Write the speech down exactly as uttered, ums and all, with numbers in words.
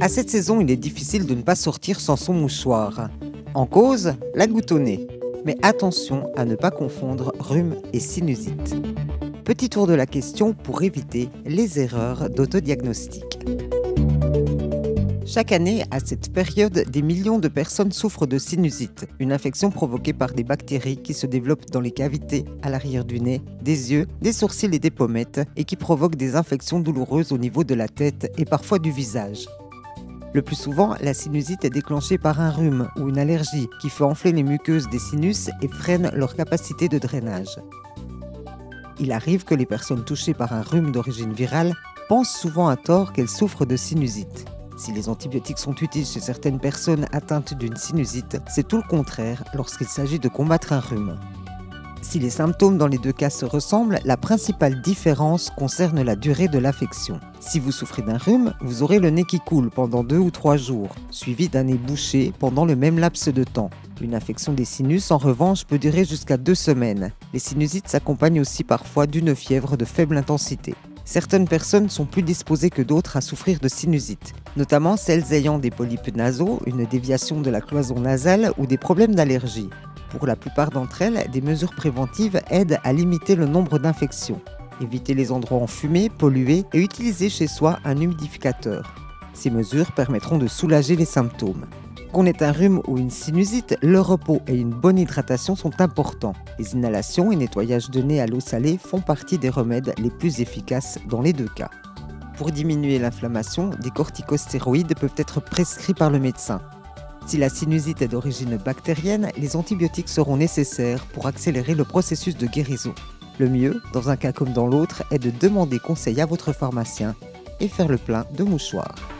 À cette saison, il est difficile de ne pas sortir sans son mouchoir. En cause, la goutte au nez. Mais attention à ne pas confondre rhume et sinusite. Petit tour de la question pour éviter les erreurs d'autodiagnostic. Chaque année, à cette période, des millions de personnes souffrent de sinusite, une infection provoquée par des bactéries qui se développent dans les cavités, à l'arrière du nez, des yeux, des sourcils et des pommettes, et qui provoquent des infections douloureuses au niveau de la tête et parfois du visage. Le plus souvent, la sinusite est déclenchée par un rhume ou une allergie qui fait enfler les muqueuses des sinus et freine leur capacité de drainage. Il arrive que les personnes touchées par un rhume d'origine virale pensent souvent à tort qu'elles souffrent de sinusite. Si les antibiotiques sont utiles chez certaines personnes atteintes d'une sinusite, c'est tout le contraire lorsqu'il s'agit de combattre un rhume. Si les symptômes dans les deux cas se ressemblent, la principale différence concerne la durée de l'affection. Si vous souffrez d'un rhume, vous aurez le nez qui coule pendant deux ou trois jours, suivi d'un nez bouché pendant le même laps de temps. Une infection des sinus, en revanche, peut durer jusqu'à deux semaines. Les sinusites s'accompagnent aussi parfois d'une fièvre de faible intensité. Certaines personnes sont plus disposées que d'autres à souffrir de sinusite, notamment celles ayant des polypes nasaux, une déviation de la cloison nasale ou des problèmes d'allergie. Pour la plupart d'entre elles, des mesures préventives aident à limiter le nombre d'infections. Éviter les endroits enfumés, pollués et utiliser chez soi un humidificateur. Ces mesures permettront de soulager les symptômes. Qu'on ait un rhume ou une sinusite, le repos et une bonne hydratation sont importants. Les inhalations et nettoyages de nez à l'eau salée font partie des remèdes les plus efficaces dans les deux cas. Pour diminuer l'inflammation, des corticostéroïdes peuvent être prescrits par le médecin. Si la sinusite est d'origine bactérienne, les antibiotiques seront nécessaires pour accélérer le processus de guérison. Le mieux, dans un cas comme dans l'autre, est de demander conseil à votre pharmacien et faire le plein de mouchoirs.